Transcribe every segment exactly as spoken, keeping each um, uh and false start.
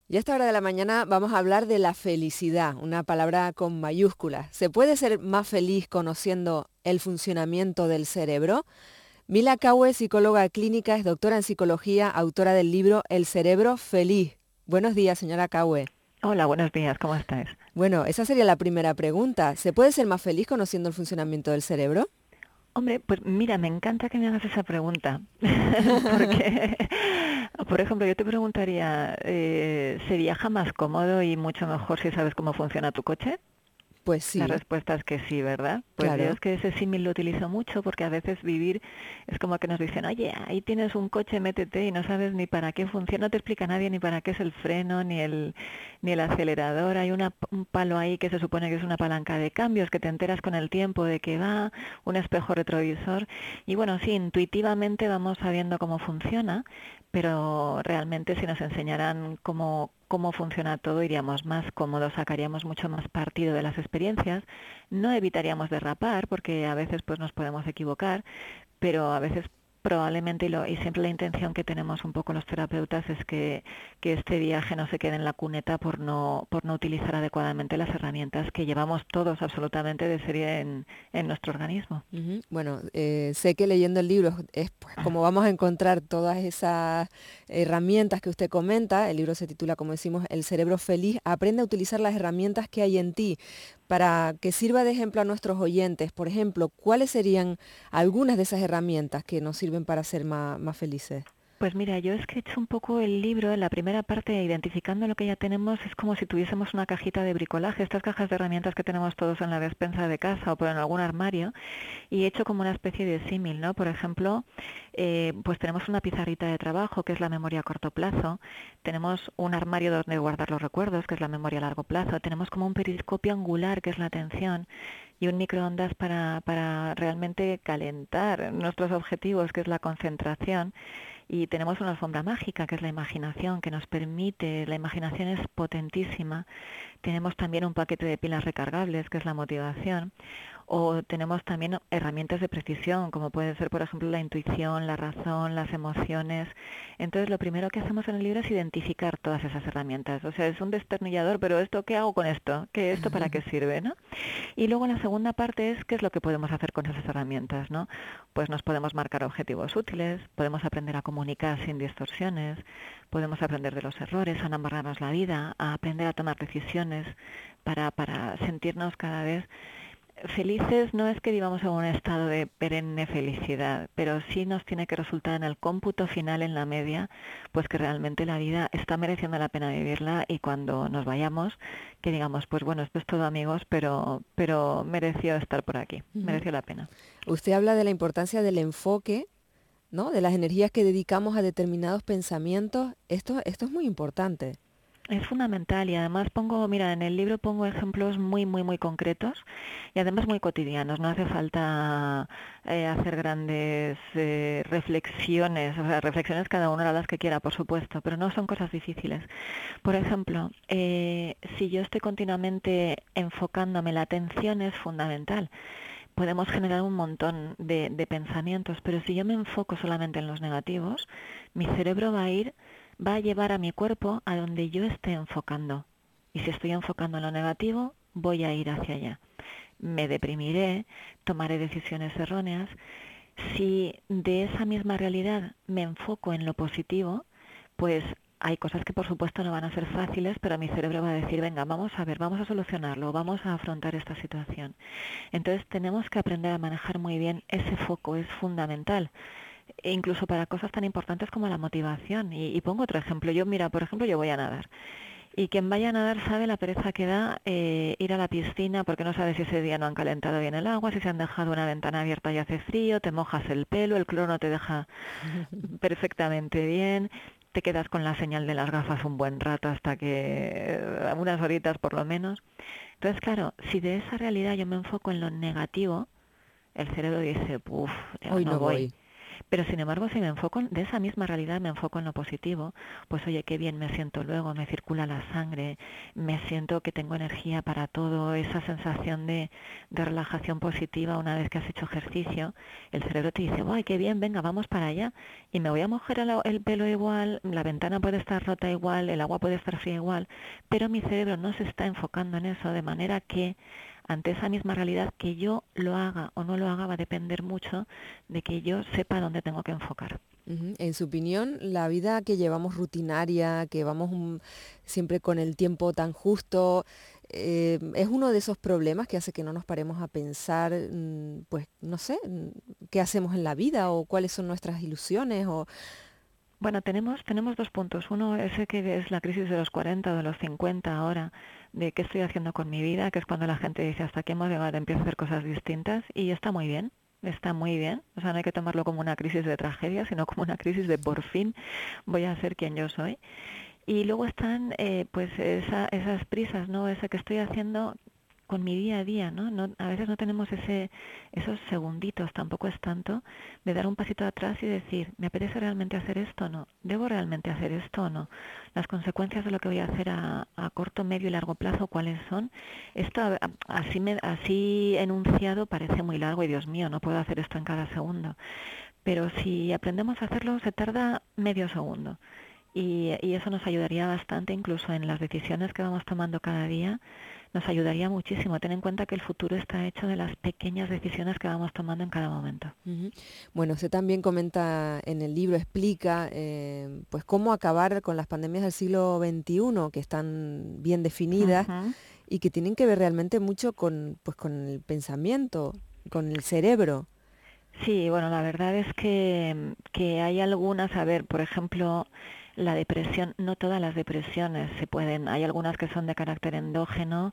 Y a esta hora de la mañana vamos a hablar de la felicidad, una palabra con mayúsculas. ¿Se puede ser más feliz conociendo el funcionamiento del cerebro? Mila Kawe, psicóloga clínica, es doctora en psicología, autora del libro El cerebro feliz. Buenos días, señora Kawe. Hola, buenos días, ¿cómo estáis? Bueno, esa sería la primera pregunta. ¿Se puede ser más feliz conociendo el funcionamiento del cerebro? Hombre, pues mira, me encanta que me hagas esa pregunta, porque, por ejemplo, yo te preguntaría, eh, ¿se viaja más cómodo y mucho mejor si sabes cómo funciona tu coche? Pues La sí, respuesta es que sí, ¿verdad? Pues yo claro. es que ese símil lo utilizo mucho porque a veces vivir es como que nos dicen, oye, ahí tienes un coche, métete y no sabes ni para qué funciona, no te explica nadie ni para qué es el freno, ni el, ni el acelerador. Hay una, un palo ahí que se supone que es una palanca de cambios, que te enteras con el tiempo de que va, un espejo retrovisor. Y bueno, sí, intuitivamente vamos sabiendo cómo funciona, pero realmente si nos enseñaran cómo, cómo funciona todo, iríamos más cómodos, sacaríamos mucho más partido de las experiencias, no evitaríamos derrapar, porque a veces pues nos podemos equivocar, pero a veces probablemente, y, lo, y siempre la intención que tenemos un poco los terapeutas es que, que este viaje no se quede en la cuneta por no, por no utilizar adecuadamente las herramientas que llevamos todos absolutamente de serie en, en nuestro organismo. Ujú. Bueno, eh, sé que leyendo el libro es pues como vamos a encontrar todas esas herramientas que usted comenta. El libro se titula, como decimos, El cerebro feliz. Aprende a utilizar las herramientas que hay en ti para que sirva de ejemplo a nuestros oyentes. Por ejemplo, ¿cuáles serían algunas de esas herramientas que nos sirven para ser más, más felices? Pues mira, yo he escrito un poco el libro, en la primera parte, identificando lo que ya tenemos, es como si tuviésemos una cajita de bricolaje, estas cajas de herramientas que tenemos todos en la despensa de casa o por en algún armario, y he hecho como una especie de símil, ¿no? Por ejemplo, eh, pues tenemos una pizarrita de trabajo, que es la memoria a corto plazo, tenemos un armario donde guardar los recuerdos, que es la memoria a largo plazo, tenemos como un periscopio angular, que es la atención, y un microondas para, para realmente calentar nuestros objetivos, que es la concentración. Y tenemos una alfombra mágica, que es la imaginación, que nos permite, la imaginación es potentísima. Tenemos también un paquete de pilas recargables, que es la motivación. O tenemos también herramientas de precisión, como puede ser, por ejemplo, la intuición, la razón, las emociones. Entonces, lo primero que hacemos en el libro es identificar todas esas herramientas. O sea, es un destornillador, pero ¿esto qué hago con esto? ¿Qué esto para qué sirve, no? Y luego la segunda parte es qué es lo que podemos hacer con esas herramientas, ¿no? Pues nos podemos marcar objetivos útiles, podemos aprender a comunicar sin distorsiones, podemos aprender de los errores, a no amargarnos la vida, a aprender a tomar decisiones para, para sentirnos cada vez felices. No es que vivamos en un estado de perenne felicidad, pero sí nos tiene que resultar en el cómputo final, en la media, pues que realmente la vida está mereciendo la pena vivirla, y cuando nos vayamos, que digamos, pues bueno, esto es todo, amigos, pero, pero mereció estar por aquí, Ujú. mereció la pena. Usted habla de la importancia del enfoque, ¿no? De las energías que dedicamos a determinados pensamientos. Esto, esto es muy importante. Es fundamental, y además pongo, mira, en el libro pongo ejemplos muy, muy, muy concretos y además muy cotidianos. No hace falta eh, hacer grandes eh, reflexiones, o sea, reflexiones cada uno las que quiera, por supuesto, pero no son cosas difíciles. Por ejemplo, eh, si yo estoy continuamente enfocándome, la atención es fundamental. Podemos generar un montón de, de pensamientos, pero si yo me enfoco solamente en los negativos, mi cerebro va a ir, va a llevar a mi cuerpo a donde yo esté enfocando. Y si estoy enfocando en lo negativo, voy a ir hacia allá. Me deprimiré, tomaré decisiones erróneas. Si de esa misma realidad me enfoco en lo positivo, pues hay cosas que por supuesto no van a ser fáciles, pero mi cerebro va a decir, venga, vamos a ver, vamos a solucionarlo, vamos a afrontar esta situación. Entonces tenemos que aprender a manejar muy bien ese foco, es fundamental, e incluso para cosas tan importantes como la motivación. Y, y pongo otro ejemplo. Yo, mira, por ejemplo, yo voy a nadar. Y quien vaya a nadar sabe la pereza que da eh, ir a la piscina, porque no sabes si ese día no han calentado bien el agua, si se han dejado una ventana abierta y hace frío, te mojas el pelo, el cloro no te deja perfectamente bien, te quedas con la señal de las gafas un buen rato hasta que, eh, unas horitas por lo menos. Entonces, claro, si de esa realidad yo me enfoco en lo negativo, el cerebro dice, uff, ya Hoy no no voy. voy. Pero sin embargo, si me enfoco en- de esa misma realidad, me enfoco en lo positivo, pues oye, qué bien me siento luego, me circula la sangre, me siento que tengo energía para todo, esa sensación de, de relajación positiva una vez que has hecho ejercicio, el cerebro te dice, ¡ay, qué bien, venga, vamos para allá! Y me voy a mojar el, el pelo igual, la ventana puede estar rota igual, el agua puede estar fría igual, pero mi cerebro no se está enfocando en eso, de manera que ante esa misma realidad, que yo lo haga o no lo haga va a depender mucho de que yo sepa dónde tengo que enfocar. Ujú. En su opinión, la vida que llevamos rutinaria, que vamos un- siempre con el tiempo tan justo, eh, es uno de esos problemas que hace que no nos paremos a pensar, mm, pues, no sé, mm, qué hacemos en la vida o cuáles son nuestras ilusiones o... Bueno, tenemos, tenemos dos puntos. Uno, ese que es la crisis de los cuarenta o de los cincuenta ahora, de qué estoy haciendo con mi vida, que es cuando la gente dice hasta aquí hemos llegado, empiezo a hacer cosas distintas y está muy bien. Está muy bien, o sea, no hay que tomarlo como una crisis de tragedia, sino como una crisis de por fin voy a ser quien yo soy. Y luego están eh, pues esa, esas prisas, ¿no? Esa que estoy haciendo con mi día a día, ¿no? No, a veces no tenemos ese, esos segunditos, tampoco es tanto, de dar un pasito atrás y decir, ¿me apetece realmente hacer esto o no? ¿Debo realmente hacer esto o no? Las consecuencias de lo que voy a hacer a, a corto, medio y largo plazo, ¿cuáles son? Esto a- a- así, me, así enunciado parece muy largo y Dios mío, no puedo hacer esto en cada segundo. Pero si aprendemos a hacerlo, se tarda medio segundo. Y, y eso nos ayudaría bastante, incluso en las decisiones que vamos tomando cada día, nos ayudaría muchísimo. Ten en cuenta que el futuro está hecho de las pequeñas decisiones que vamos tomando en cada momento. Ujú. Bueno, usted también comenta en el libro, explica eh, pues cómo acabar con las pandemias del siglo veintiuno, que están bien definidas Ujú. y que tienen que ver realmente mucho con, pues, con el pensamiento, con el cerebro. Sí, bueno, la verdad es que, que hay algunas, a ver, por ejemplo, la depresión, no todas las depresiones se pueden, hay algunas que son de carácter endógeno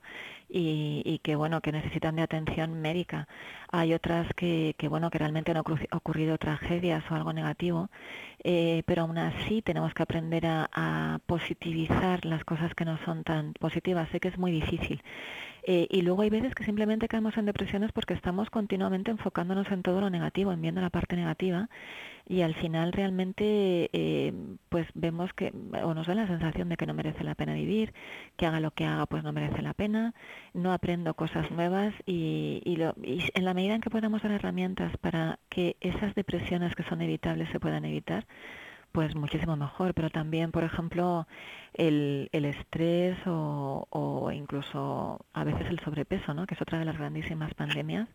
y, y que, bueno, que necesitan de atención médica. Hay otras que, que bueno, que realmente han ocru- ocurrido tragedias o algo negativo, eh, pero aún así tenemos que aprender a, a positivizar las cosas que no son tan positivas. Sé que es muy difícil. Eh, y luego hay veces que simplemente caemos en depresiones porque estamos continuamente enfocándonos en todo lo negativo, en viendo la parte negativa, y al final realmente eh, pues vemos que, o nos da la sensación de que no merece la pena vivir, que haga lo que haga pues no merece la pena, no aprendo cosas nuevas y, y, lo, y en la medida en que podamos dar herramientas para que esas depresiones que son evitables se puedan evitar, pues muchísimo mejor, pero también, por ejemplo, el, el estrés o, o incluso a veces el sobrepeso, ¿no? Que es otra de las grandísimas pandemias,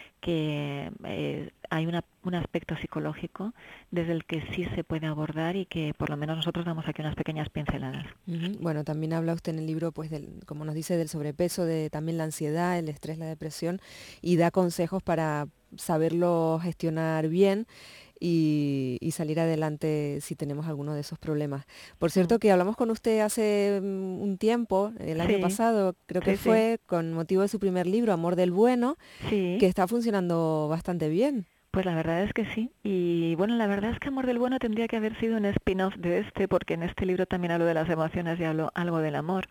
que eh, hay una, un aspecto psicológico desde el que sí se puede abordar y que por lo menos nosotros damos aquí unas pequeñas pinceladas. Ujú. Bueno, también habla usted en el libro, pues, del, como nos dice, del sobrepeso, de también la ansiedad, el estrés, la depresión, y da consejos para saberlo gestionar bien y, y salir adelante si tenemos alguno de esos problemas. Por Mm. cierto, que hablamos con usted hace mm, un tiempo, el año Sí, pasado, creo que sí, sí, fue, con motivo de su primer libro, Amor del Bueno, sí. que está funcionando bastante bien. Pues la verdad es que sí. Y bueno, la verdad es que Amor del Bueno tendría que haber sido un spin-off de este, porque en este libro también hablo de las emociones y hablo algo del amor.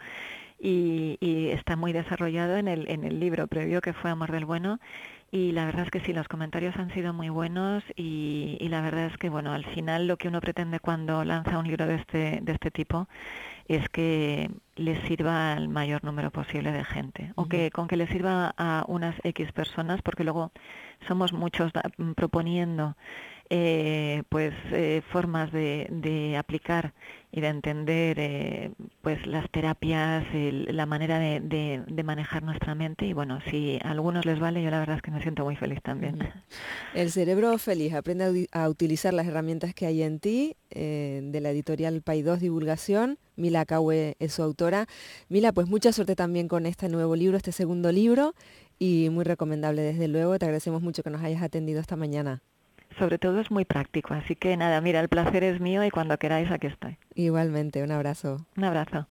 Y, y está muy desarrollado en el, en el libro previo que fue Amor del Bueno. Y la verdad es que sí, los comentarios han sido muy buenos y, y la verdad es que, bueno, al final lo que uno pretende cuando lanza un libro de este, de este tipo es que les sirva al mayor número posible de gente, o Ujú. que con que les sirva a unas X personas, porque luego somos muchos da- proponiendo eh, pues eh, formas de, de aplicar y de entender eh, pues las terapias, el- la manera de, de, de manejar nuestra mente y bueno, si a algunos les vale, yo la verdad es que me siento muy feliz también. Ujú. El cerebro feliz, aprende a, udi- a utilizar las herramientas que hay en ti, eh, de la editorial Paidós Divulgación. Mila Caue es su autora. Mila, pues mucha suerte también con este nuevo libro, este segundo libro, y muy recomendable desde luego. Te agradecemos mucho que nos hayas atendido esta mañana. Sobre todo es muy práctico, así que nada, mira, el placer es mío y cuando queráis aquí estoy. Igualmente, un abrazo. Un abrazo.